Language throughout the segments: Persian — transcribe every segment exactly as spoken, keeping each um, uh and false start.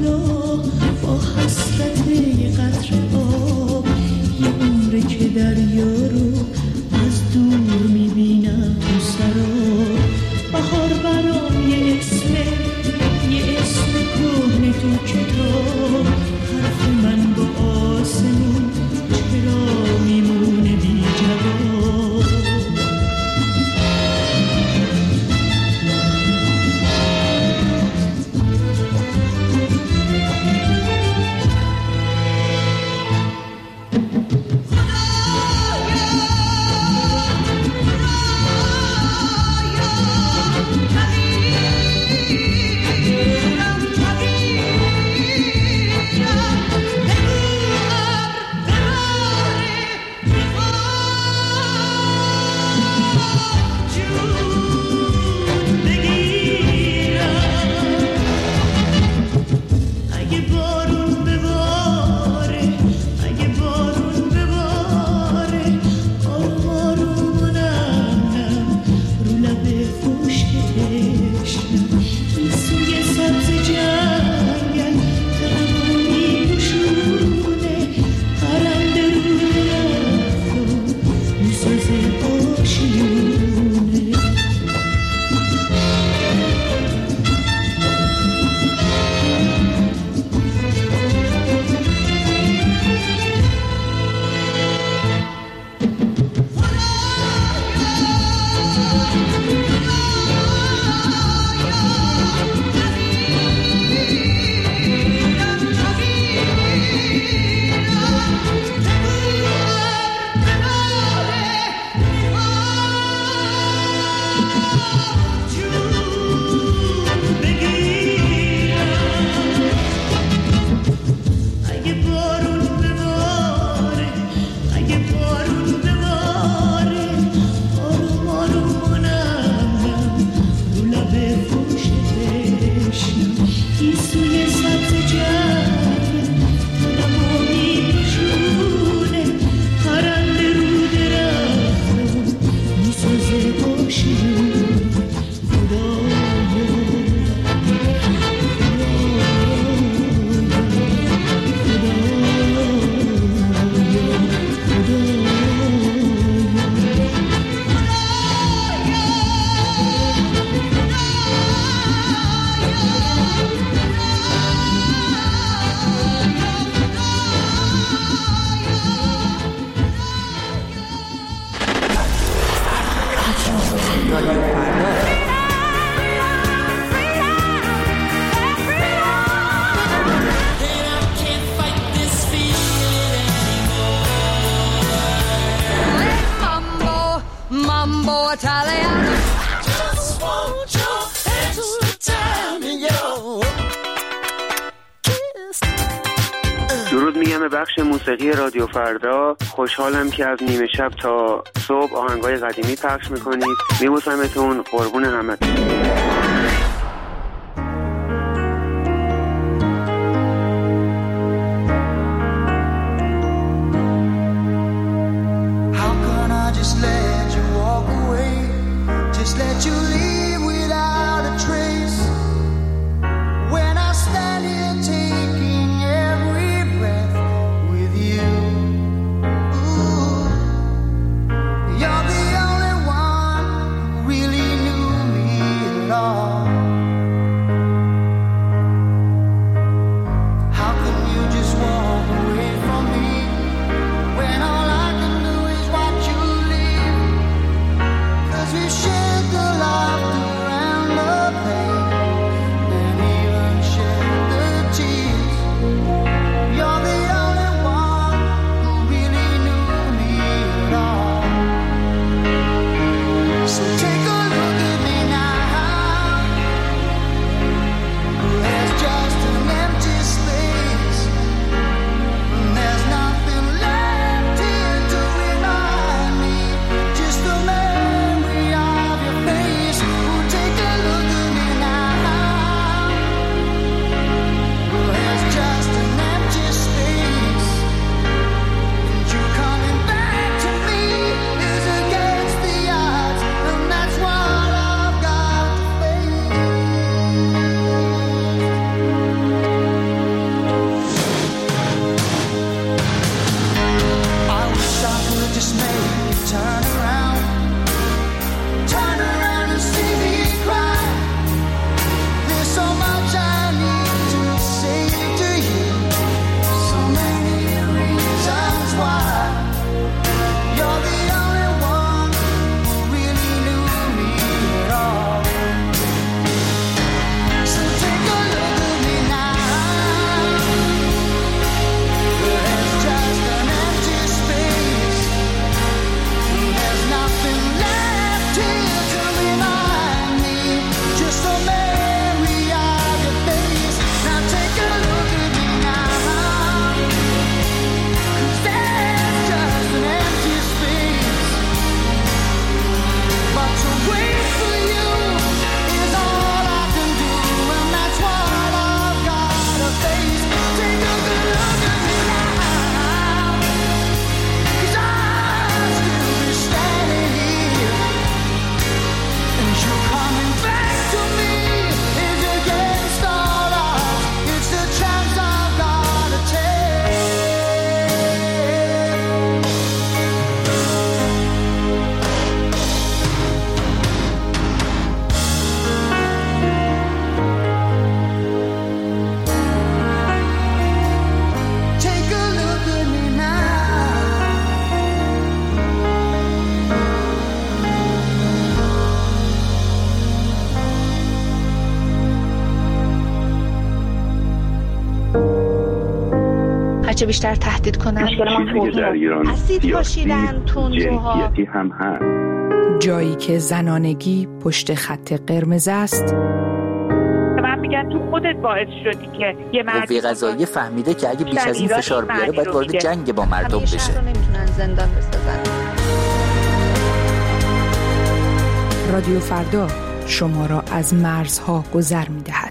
خدا با حسرت یه قطره آب، یه عمره که دریا رو از دور میبینم تو سراب. بهار برام یه اسمه، یه اسم کهنه تو کتاب، حرف من با آسمون چرا میمونه بی جواب. درود میگم به بخش موسیقی رادیو فردا. خوشحالم که از نیمه شب تا صبح آهنگای قدیمی پخش میکنید. میبوسمتون، قربون همتون. Shared the life هرچه بیشتر تهدید کنن. مشکل ما توهین، اسید پاشیدن، تندروها، جنسیتی هم هست. جایی که زنانگی پشت خط قرمز است. من میگن تو خودت باعث شدی که یه مردی قوه قضاییه فهمیده که اگه بیش از این فشار بیاره باید وارد جنگ با مردم بشه. همیشه نمیتونن زندان بسازن. رادیو فردا شما را از مرزها گذر می‌دهد.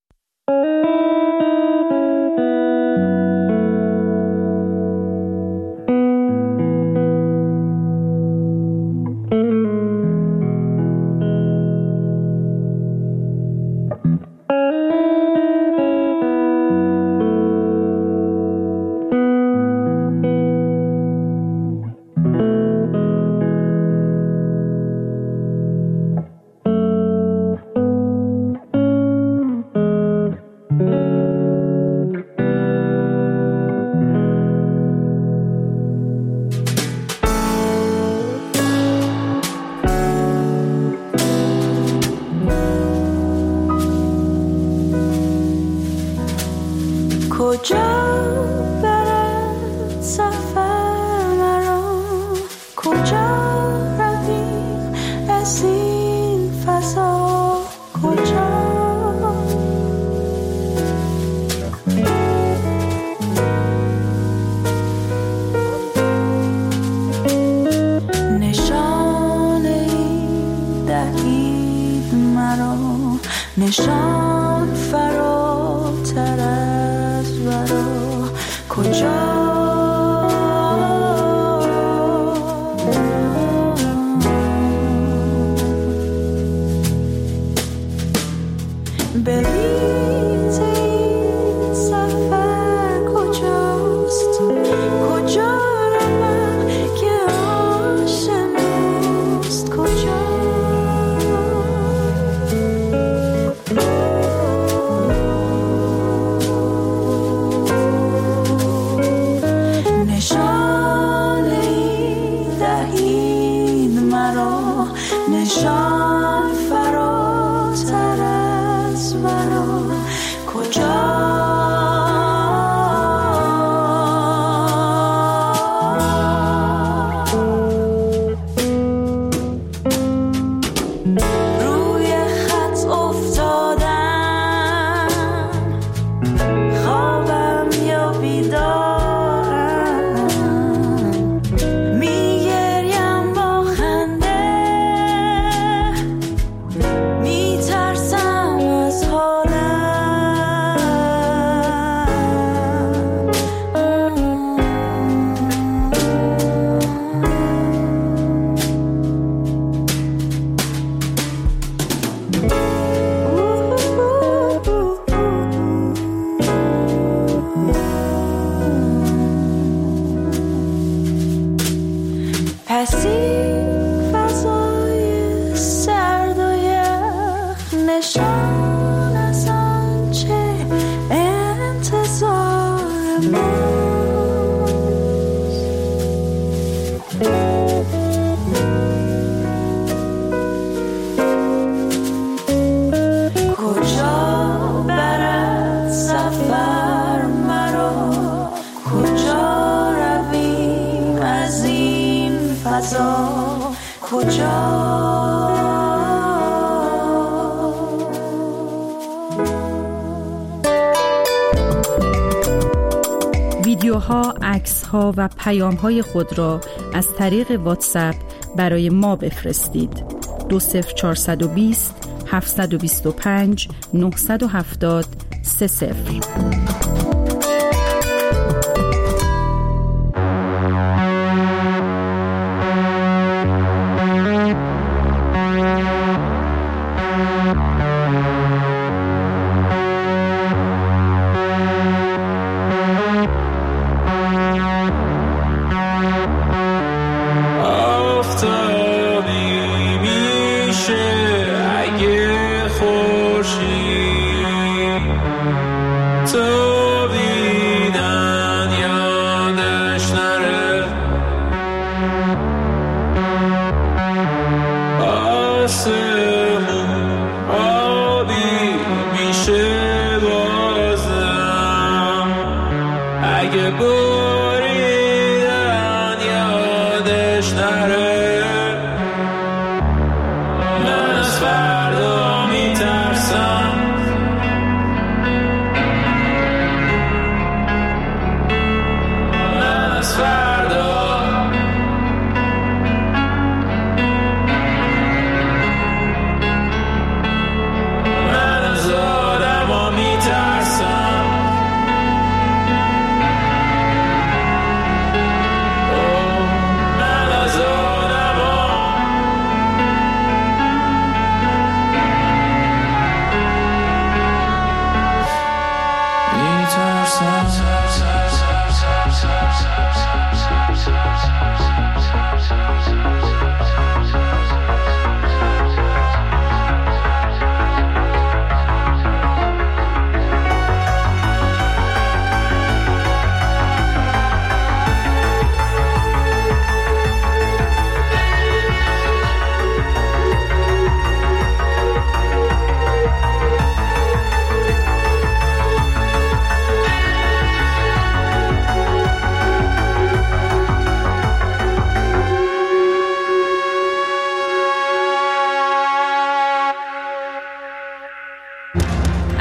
نشان فراتر از ورا کجا بریز این سفر کجاست کجا روم که آشناست کجا نشان فراتر از ورا کجا روی خط افتادم خوابم یا بیدارم میگریم با خنده میترسم از حالم پس این فضای سرد و یخ نشان از آنچه انتظار ماست کجا برد سفر مرا کجا رویم از این فضا کجا ویدیوها، عکس‌ها و پیام‌های خود را از طریق واتساپ برای ما بفرستید. دو صفر چهارصد و بیست هفتصد و بیست و پنج نهصد و هفتاد سه صفر. اگه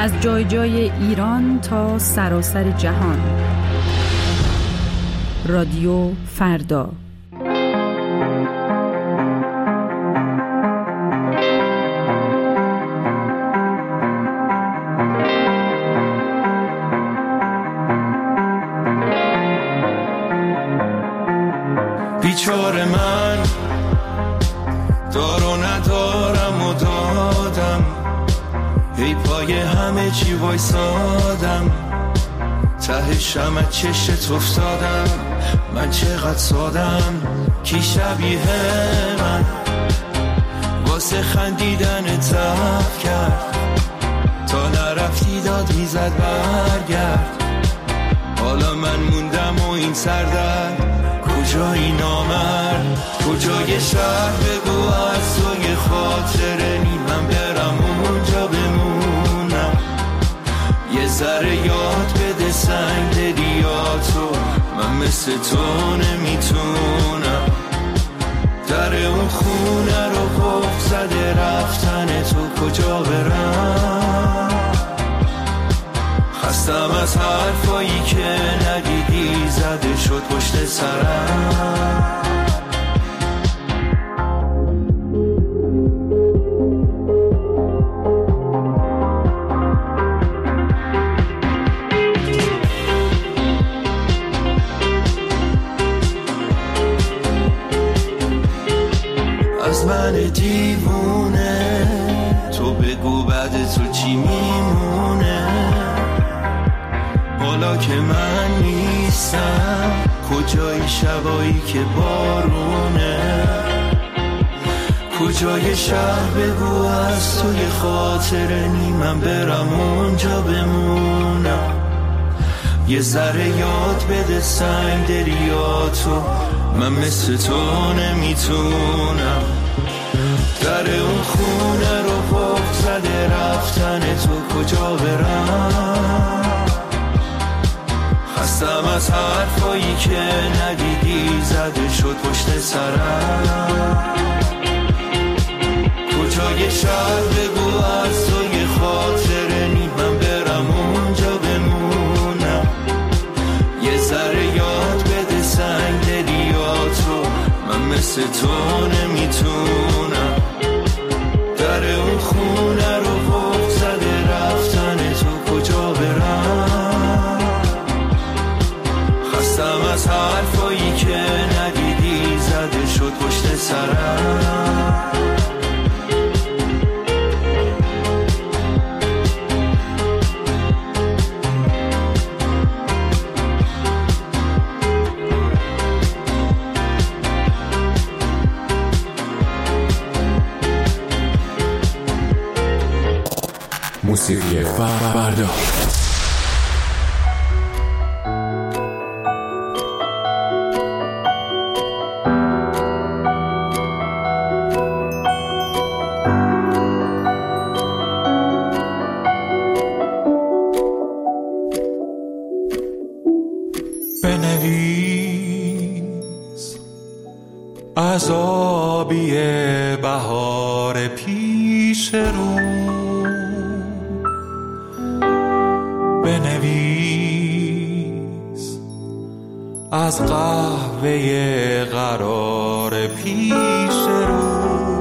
از جای جای ایران تا سراسر جهان. رادیو فردا. بیچاره من دارو ندارم و دادم، ای پای همه چی وایسادم، ته شمع چشت افتادم، من چقدر سادم، کی شبیه من واسه خندیدن تف کرد، تا نرفتی داد میزد برگرد، حالا من موندم و این سردرد، کجایی نامرد، کجای شهر بگو از توی خاطره نی، من برم اونجا بمونم، یه ذره یاد بده سنگ دلیاتو، من مثل تو نمیتونم، در اون خونه رو قفل زده رفتن تو، کجا برم، خستم از حرفایی که ندیدی زده شد پشت سرم. از من دیوونه تو بگو بعد تو چی میمونه، حالا که من نیستم کجای شبایی که بارونه، کجای شهر بگو از توی خاطره نی، من برم اونجا بمونم، یه ذره یاد بده سنگ دلیاتو، من مثل تو نمیتونم، در اون خونه رو قفل زده رفتن تو، کجا برم، خستم از حرفایی که ندیدی زده شد پشت سرم، کجای شهر بگو از توی خاطره نی، من برم اونجا بمونم، یه ذره یاد بده سنگ دلیاتو، من مثل تو نمیتونم، در اون خونه رو قفل زده رفتن تو، کجا برم، خستم از حرفایی که ندیدی زده شد پشت سرم. موسیقی فردا. بنویس عذابی بهار پیش رو، بنویس از قهوه قرار پیش رو،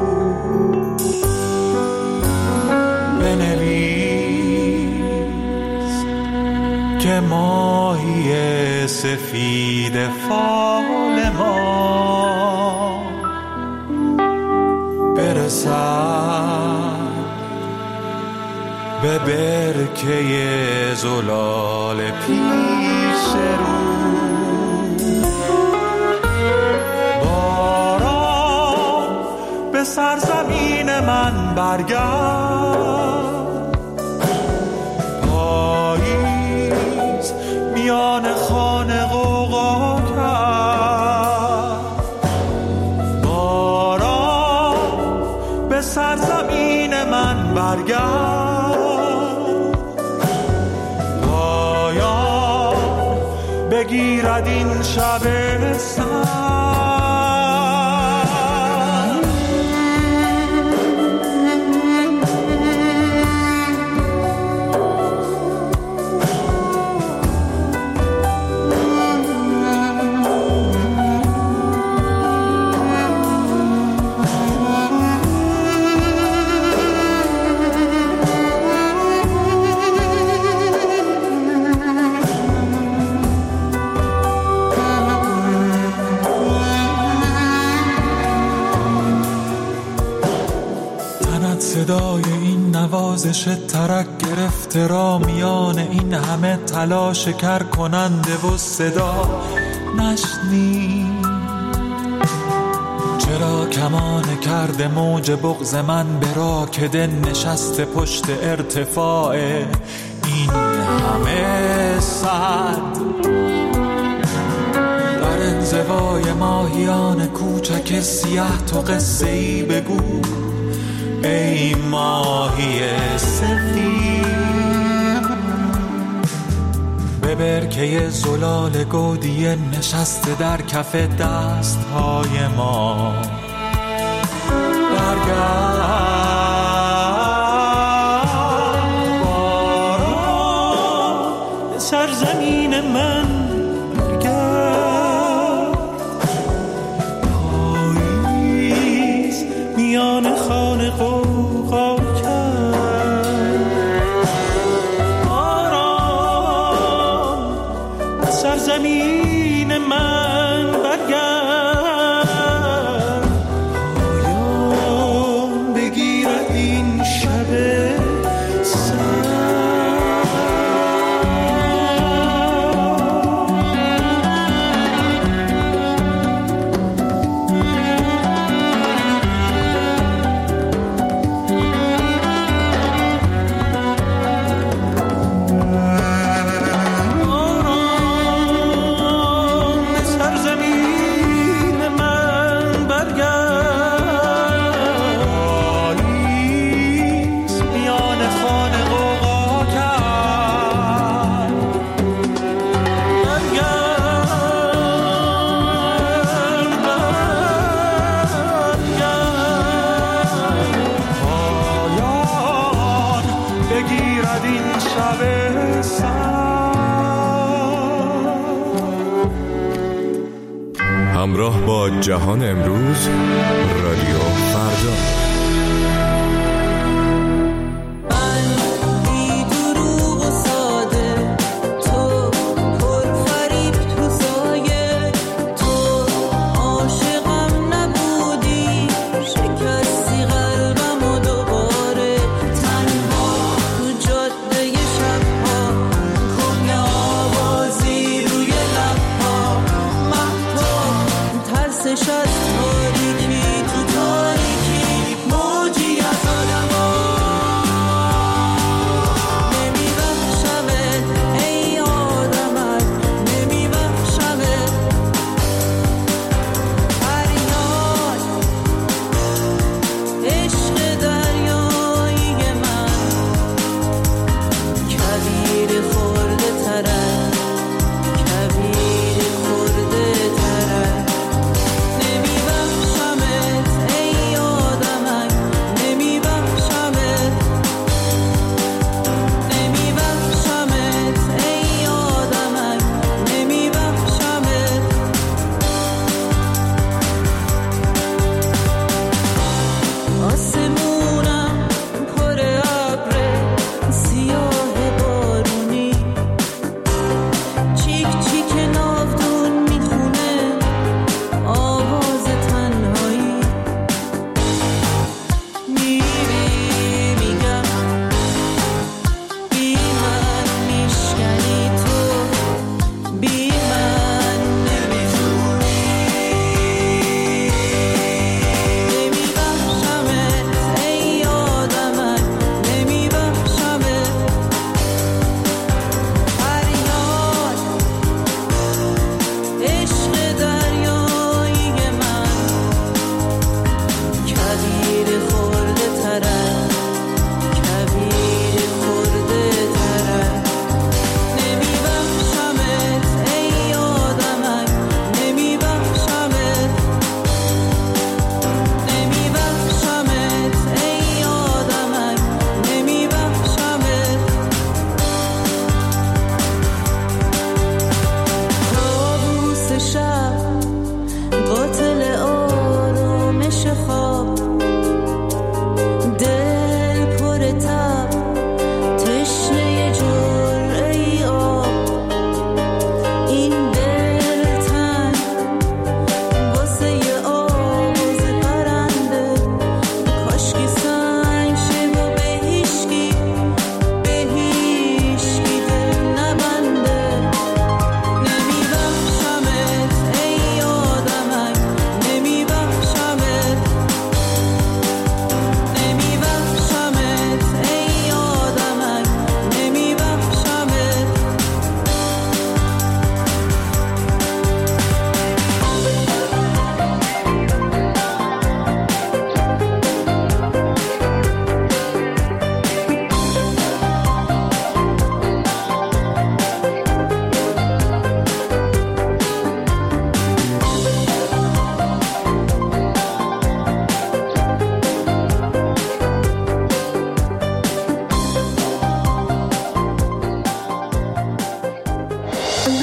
بنویس که ماهی سفید فال ما برسد به برکه زلال پیش رو، باران به سرزمین من برگرد، پاییز میان خانه غوغا کرد، باران به سرزمین من برگرد، بگیرد این شب سر، صدای این نوازش ترک گرفته را میان این همه تلاش کر کننده و صدا نشنی. چرا کمان کرده موج بغض من به راکده نشسته پشت ارتفاع این همه صد؟ در انزوای ماهیان کوچک سیاه تو قصه ای بگو ای ماهی سفید. به برکه زلال گودی نشسته در کف دستهای ما برگرد باران به سرزمین من، برگرد پاییز میان خانه قوقا کرد. باران به سرزمین من برگرد، پایان بگیرد این شب سرد. همراه با جهان امروز، رادیو فردا. ترسش از تاریکی تو تاریکی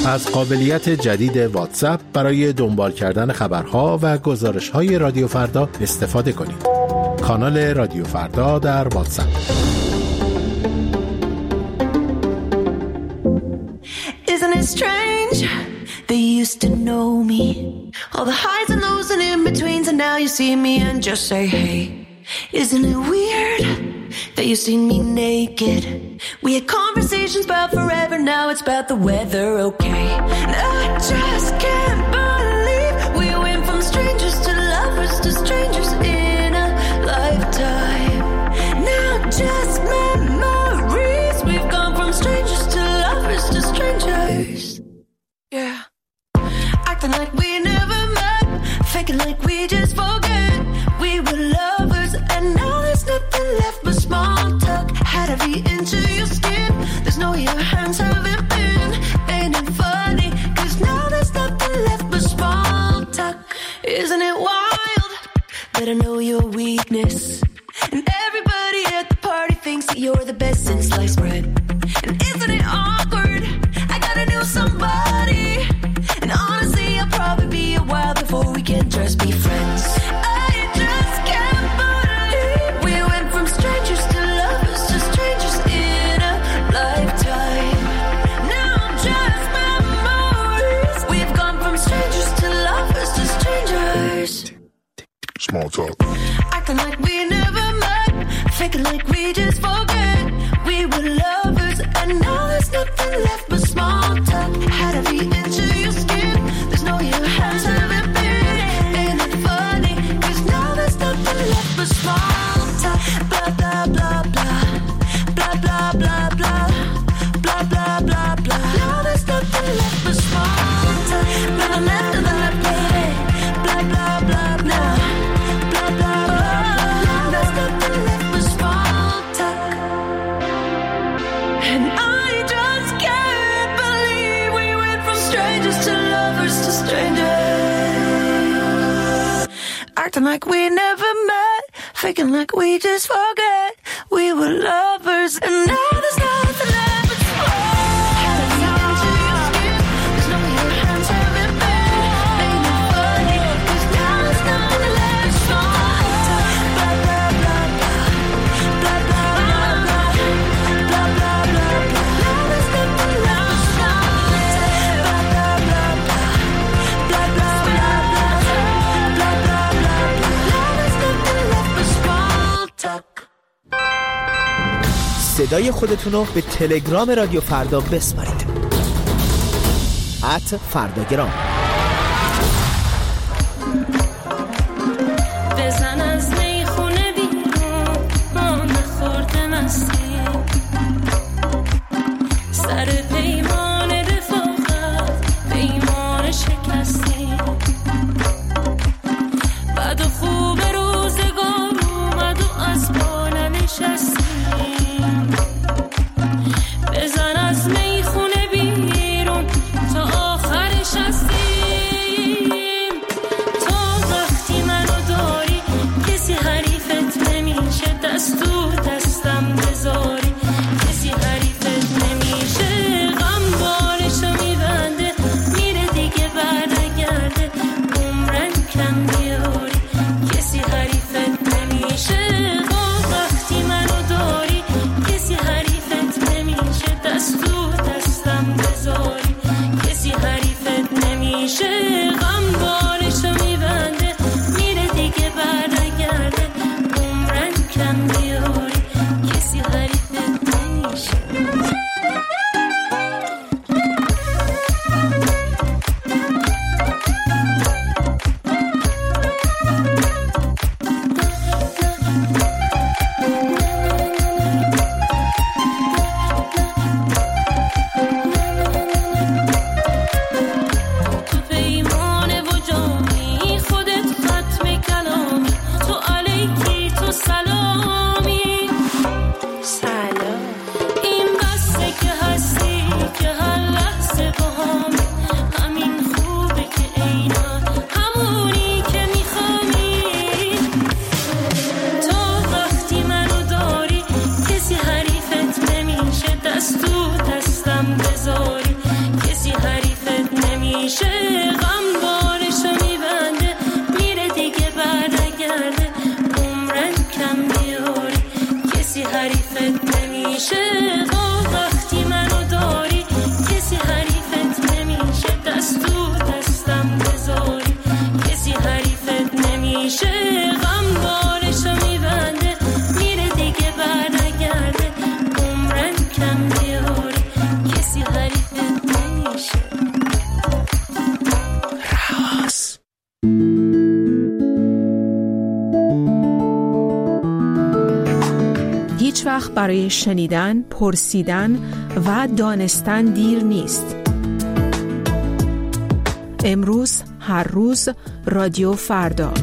از قابلیت جدید واتساپ برای دنبال کردن خبرها و گزارش‌های رادیو فردا استفاده کنید. کانال رادیو فردا در واتساپ. Isn't it strange? They used to know me. All the highs and lows and in-betweens, and now you see me and just say, hey. Isn't it weird that you seen me naked? We had conversations about forever, now it's about the weather, okay? And I just can't believe we went from strangers to lovers to strangers in a lifetime. Now just memories, we've gone from strangers to lovers to strangers. Yeah. Acting like we never met, faking like we just forget. We were lovers and now there's nothing left but small talk. Had every inch of your skin, there's no your hands haven't been. Ain't it funny, cause now there's nothing left but small talk. Isn't it wild that I know your weakness? And everybody at the party thinks that you're the best since sliced bread. And isn't it awkward, I gotta know somebody. And honestly I'll probably be a while before we can just be friends. I just can't believe we went from strangers to lovers to strangers in a lifetime. Now just memories, we've gone from strangers to lovers to strangers. Small talk. Acting like we never met, faking like we just forget. We were lovers and now there's nothing left but small talk. Had every inch of your skin, there's no your hands haven't been. Ain't it funny, cause now there's nothing left but small talk. Blah blah blah blah, blah blah blah blah, blah blah blah blah. Now there's nothing left but small talk. Blah blah blah blah, blah blah blah blah, blah blah blah blah. Now there's nothing left but small talk. And I just can't believe we went from strangers to lovers to strangers. Acting like we never met, faking like we just forget. We were lovers and now there's nothing left but small. Had a inch of your skin, there's no your hands haven't been. Ain't it funny, cause now there's nothing left but small talk. Blah blah blah blah, blah blah blah blah, blah blah blah blah. Now there's nothing left but small talk. Blah blah blah blah, blah blah blah blah, blah blah blah blah. Now there's nothing left but small talk. صدای خودتون رو به تلگرام رادیو فردا بسپارید. ات فرداگرام. بزن از میخونه بیرون، ما نخورده مستی، سر پیمان رفاقت پیمان شکستی، بعد و خوب روزگار اومد و از پا ننشستی. بزن از میخونه بیرون تا آخرش هستی. حریفت نمیشه. وقتی منو داری کسی حریفت نمیشه. دست تو دستم بذاری کسی حریفت نمیشه. غم بالشو میبنده میره دیگه برنگرده. عمرن کم بیاری کسی حریفت نمیشه. راز هیچ وقت برای شنیدن، پرسیدن و دانستن دیر نیست. امروز، هر روز، رادیو فردا.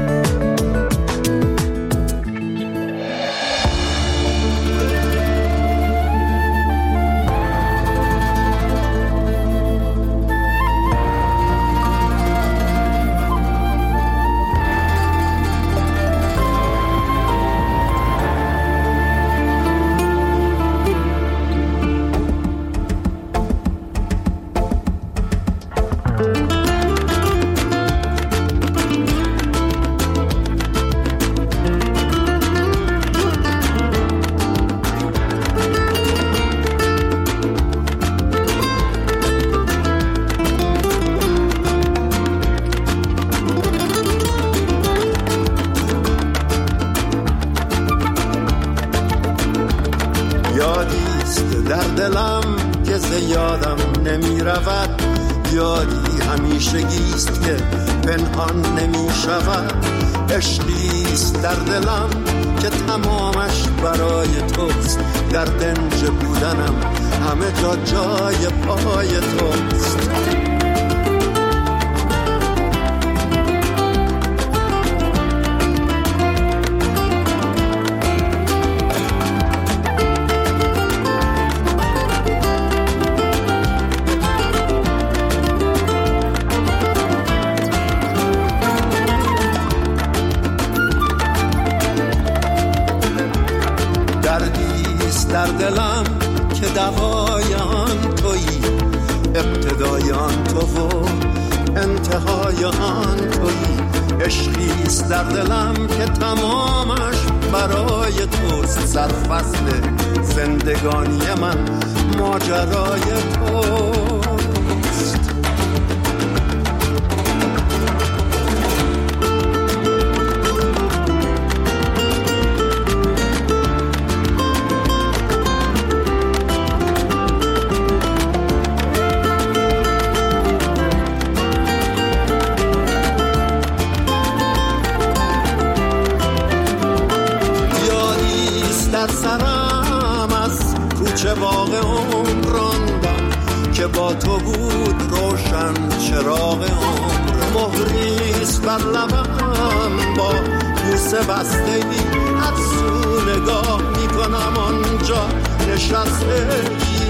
یادیست در دلم که زیادم نمی رود. یادی همیشگیست که پنهان نمی شود. عشقیست در دلم که تمامش برای توست. در دنج بودنم همه جا جای پای توست. در دلم که دوای آن تویی. ابتدای آن تو و انتهای آن تویی. عشقیست در دلم که تمامش برای توست. سرفصل زندگانی من ماجرای توست. چه باغ عمر راندم که با تو بود روشن چراغ عمر. مهریست بر لبم با بوسه بستگی. هر سو نگاه میکنم آنجا نشستگی.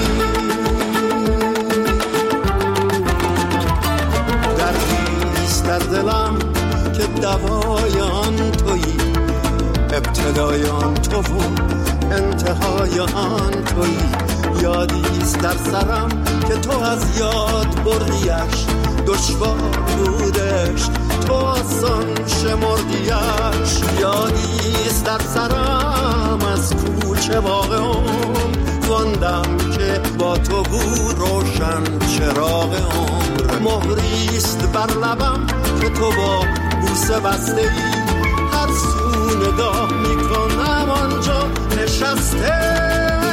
دردیست در دلم که دوای آن تویی. ابتدای آن تو و انتهای آن تویی. یادیست در سرم که تو از یاد بردیش. دشوار بودش تو آسان شمردیش. یادیست در سرم از کوچه باغ عمر خواندم که با تو بود روشن چراغ عمر. مهریست بر لبم که تو با بوسه بسته ای. هر سو نگاه میکنم آنجا نشسته.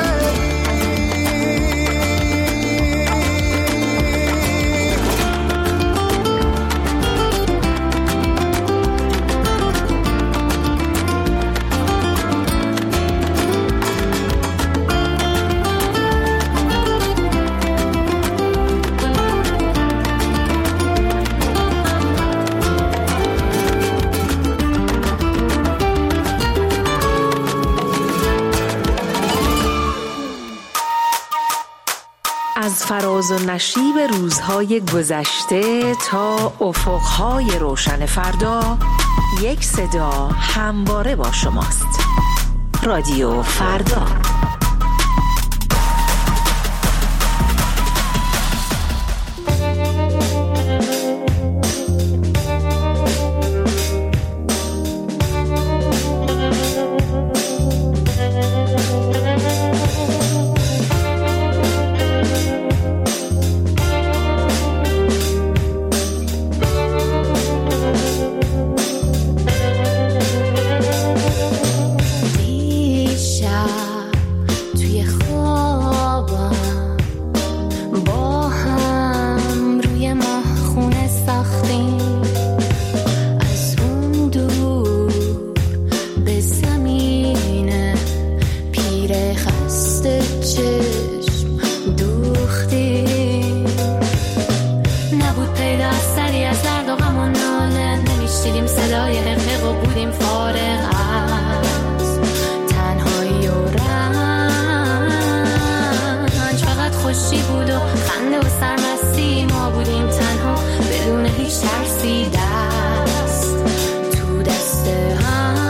از فراز و نشیب روزهای گذشته تا افقهای روشن فردا، یک صدا همواره با شماست. رادیو فردا. خسته چشم دوختیم، نبود پیدا از سری از درد و غم و ناله، نمیشنیدیم صدای حقیق و بودیم فارغ از تنهایی و رنج. فقط خوشی بود و خنده و سرمستی، ما بودیم تنها بدون هیچ ترسی، دست تو دست هم.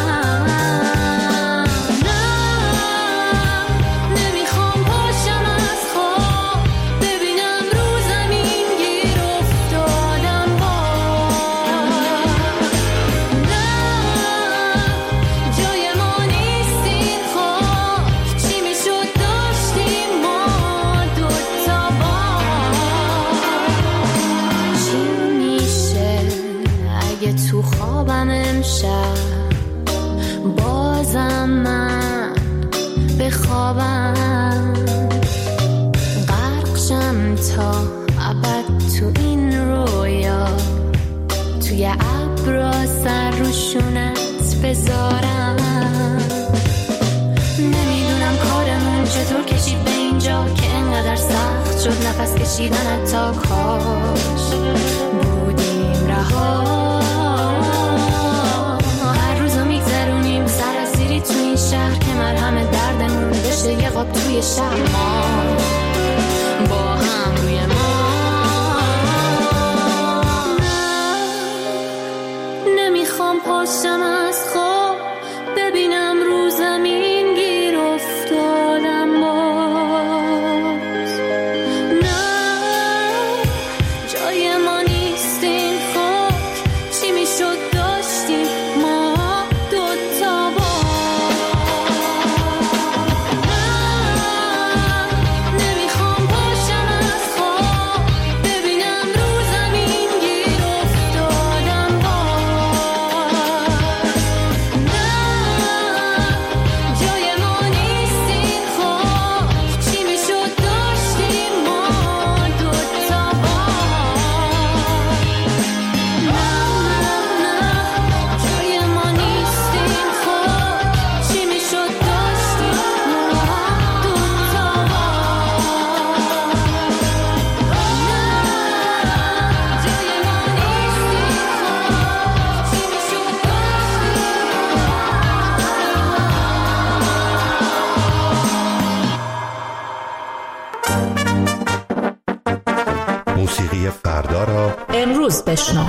بازم من به خوابم غرقشم تا ابد تو این رویا، توی ابرا سر روشونت بذارم. نمیدونم کارمون چطور کشید به اینجا که انقدر سخت شد نفس کشیدن، تا کاش بودیم رها. تو این شهر که مرهم دردمون بشه یه قاب توی شهر، ما با هم روی ما. نمیخوام پاشم از خواب ببینم رو زمین گیر افتادم باز. نه جای ما نیست این خاک، چی میشد داشتیم ما دوتا باز. موسیقی فردا را امروز بشنو.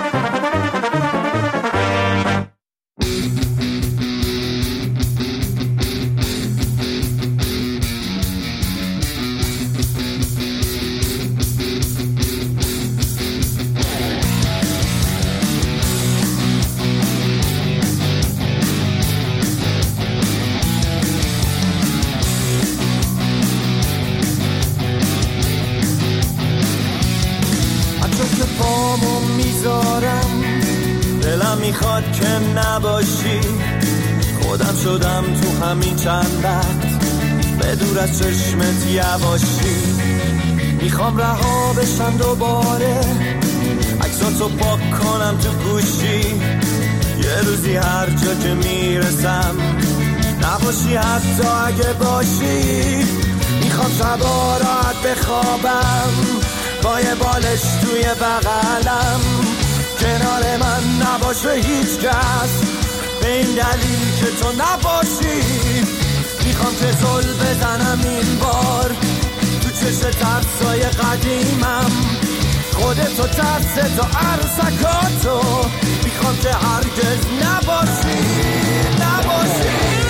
میخواد که نباشی، خودم شدم تو همین چند وقت به دور از چشمت یواشی. میخوام رها بشم دوباره، عکساتو پاک کنم تو گوشی، یه روزی هر جا که میرسم نباشی حتی اگه باشی. میخوام شبا راحت بخوابم با یه بالش توی بغلم، کنار من نباشه هیچ کس به این دلیل که تو نباشی. میخوام که زل بزنم این بار تو چشم ترسای قدیمم، خودتو ترس تو عرصکاتو. میخوام که هرگز نباشی نباشی.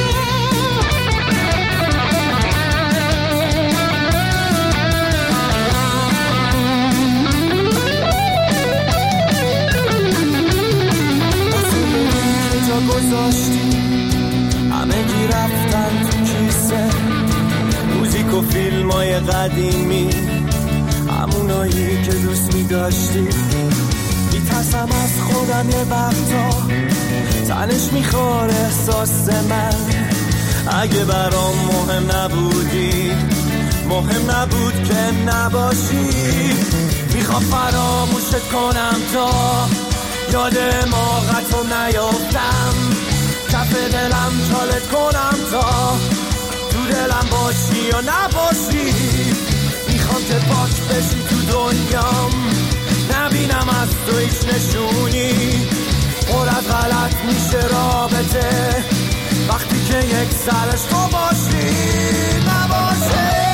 گذاشتی همه گی رفتن تو کیسه، موزیک و فیلم های قدیمی، همونایی که دوست می داشتی. میترسم از خودم یه وقتا، تنش میخوره احساس من. اگه برام مهم نبودی، مهم نبود که نباشی. میخوام فراموشت کنم تا یاد ما قطع نیافتم، کف دلم چالت کنم تا تو دلم باشی یا نباشی. میخوام که پاک بشی تو دنیام، نبینم از تو هیچ نشونی. پر از غلط میشه رابطه وقتی که یک سرش تو باشی نباشه.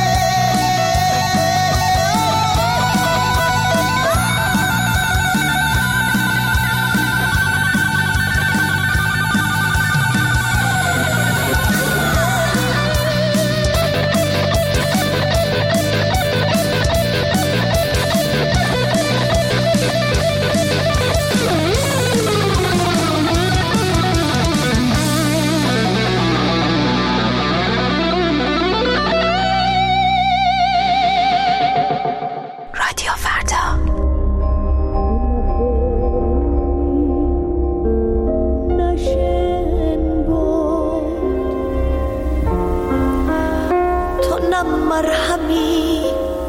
مرهمی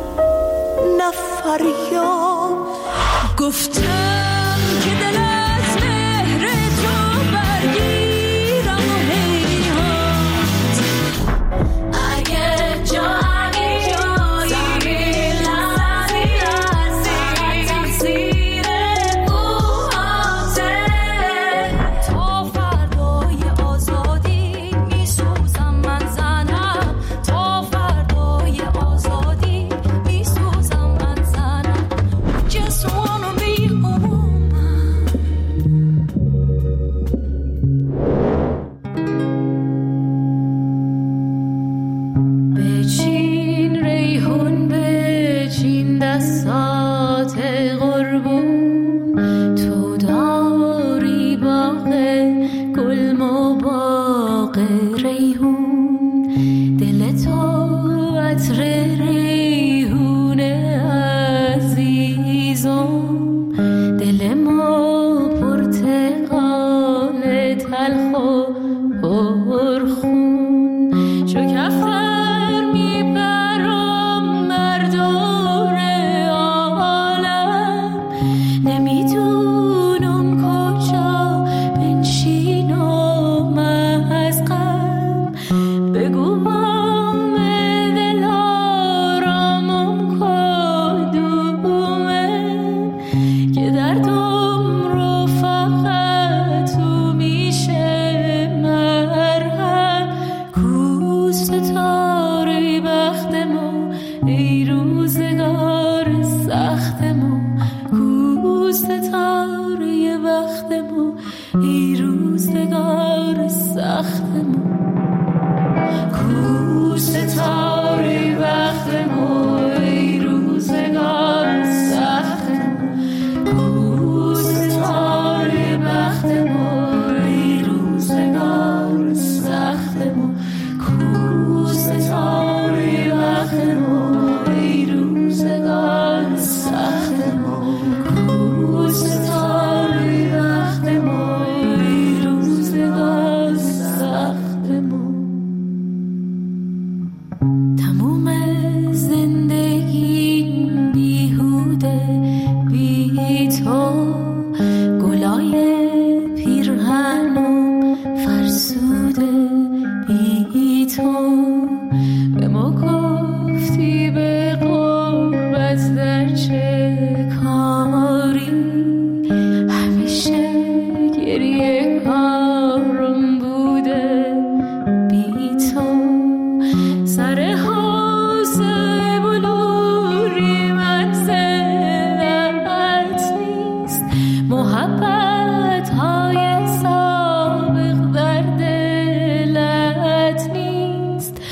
نفریاد گفتم که دل از مهر تو برگیرم و هیهات. اگه جایی جایی لحظی لحظی تقصیر اوهاته، تا فردای آزادی میسوزم من زنم، تا فردای آزادی میسوزم من زنم. Just wanna be a woman. بچین ریحون بچین دستات قربون، تو داری باغ گل و باغ ریحون. دل تو عطر ریحون عزیزم، دل ما پرتقال تلخ و پرخون. شکفتر میبرم بر دور عالم، نمیدونم کجا بنشینم از غم. بگو بام دل آرامم کدومه که دردم رو فقط تو میشه مرهم. کوست تاری بختمو ای روزگار سختمو، کوست تاری بختمو ای روزگار سختمو، کوست تاری بختمو ای روزگار سختمو، کوست تاری بختمو ای روزگار سختمو، کوست تاری بختمو ای روزگار سختمو، کوست تاری بختمو ای روزگار سختمو. تموم زندگی بیهوده بی تو، گلای پیرهنم فرسوده بی تو. به ما گفتی به قربت در چه کاری، همیشه گریه کارم بوده بی تو. سر حوزه بلوری منزلت نیست، محبت های سابق در دلت نیست.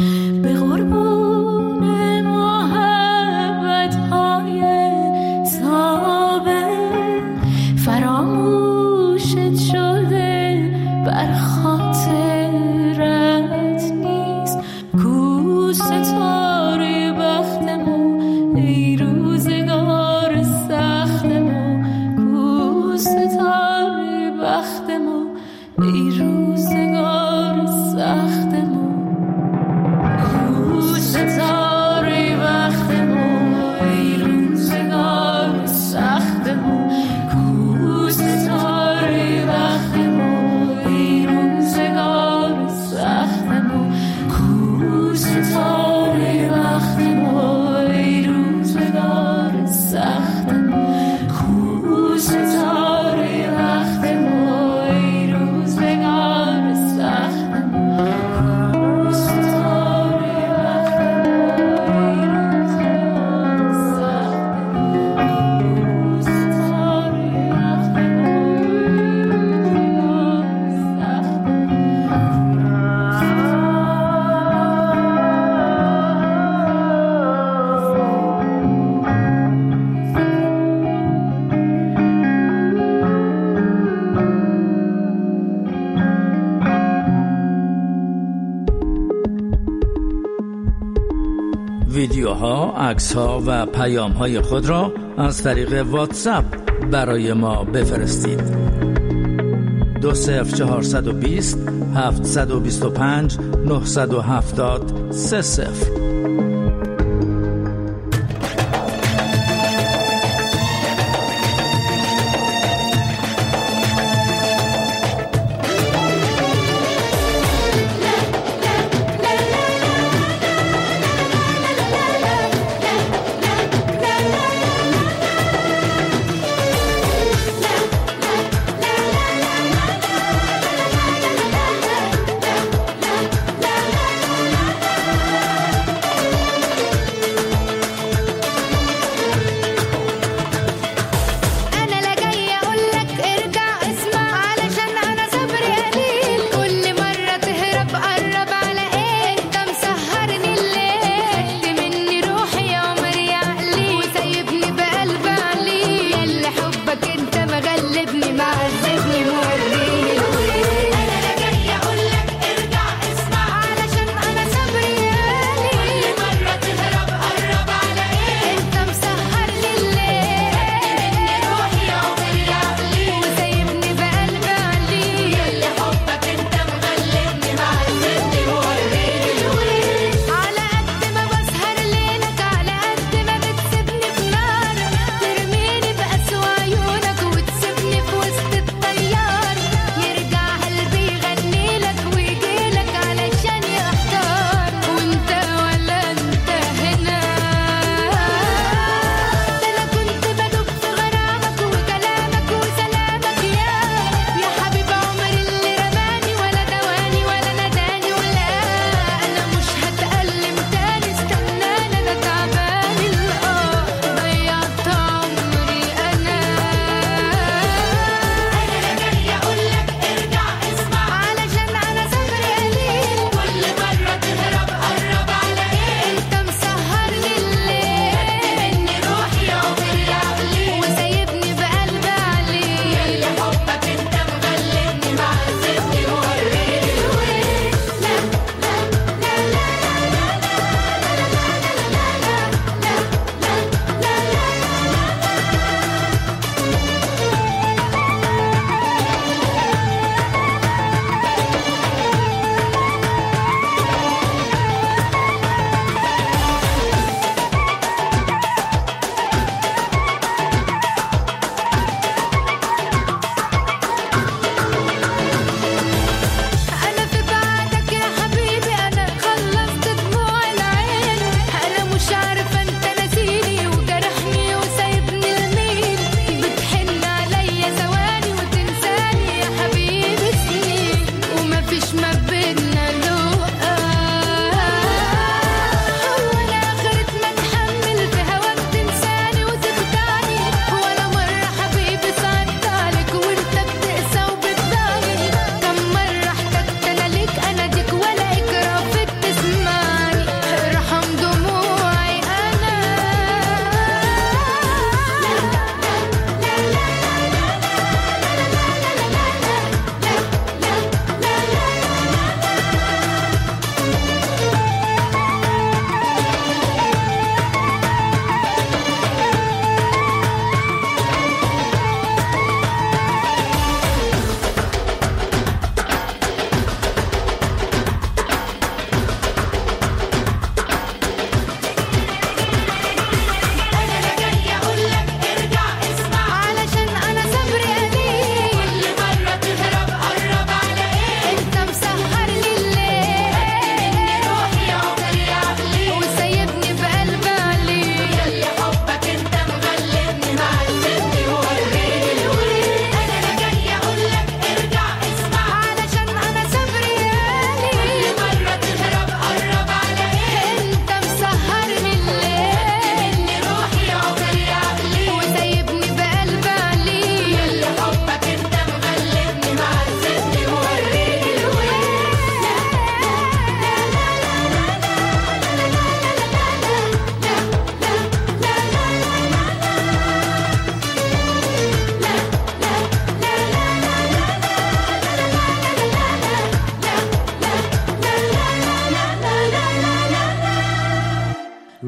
ویدیوها، عکس‌ها و پیام‌های خود را از طریق واتساپ برای ما بفرستید. دو صفر چهارصد و بیست هفتصد و بیست و پنج نهصد و هفتاد سه صفر.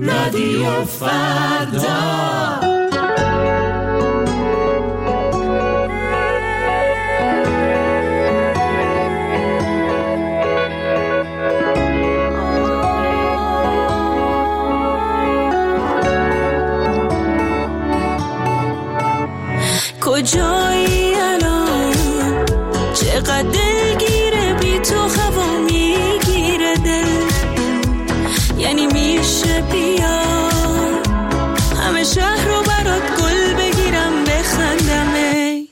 رادیو فردا. کجایی الان چقدر دلگیره بی تو هوا میگیره دل، یعنی میشه بیا همه شهر رو برات گل بگیرم بخندم. ای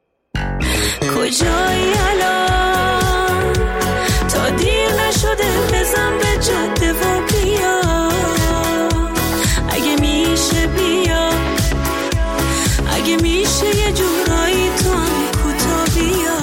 کجایی الان تا دیر نشده بزن به جاده و بیا، اگه میشه بیا، اگه میشه یه جورایی تو هم کوتا بیا.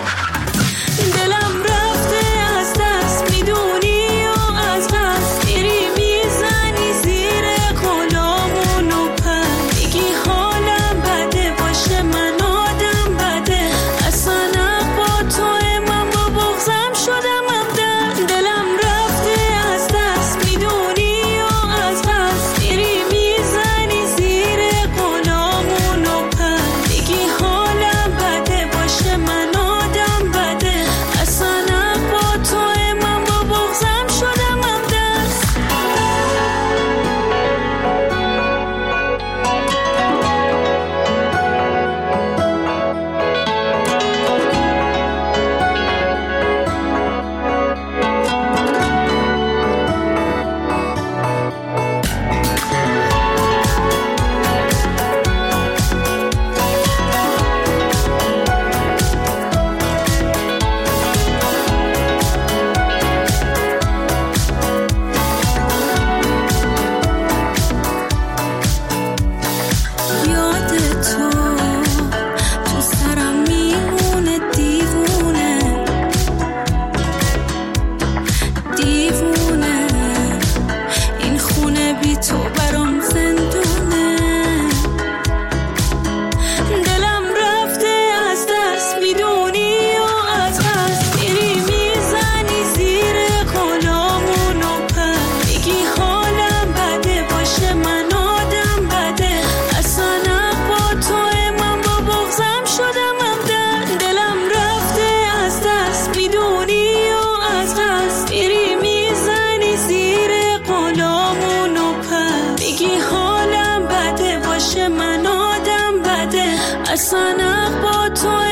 دلم رفته از دست میدونی و از قصد میری میزنی زیر غلامون و پر میگی حالم بده باشه من آدم بده، اصلا با تو من با بغضم شدم هم در. دلم رفته از دست میدونی و از قصد میری میزنی زیر غلامون و پر میگی حالم بده باشه من آدم بده، اصلا با تو من با بغضم شدم هم دست. یاد تو تو سرم میمونه دیوونه دیوونه، این خونه بی تو برام زندونه. دلم رفته از دست میدونی و از قصد میری میزنی زیر غلامون و پر میگی حالم بده باشه من آدم بده، اصلا با تو من با بغضم شدم هم در. دلم رفته از دست میدونی و از قصد میری میزنی زیر غلامون و پر میگی حالم بده باشه من آدم بده، اصلا با تو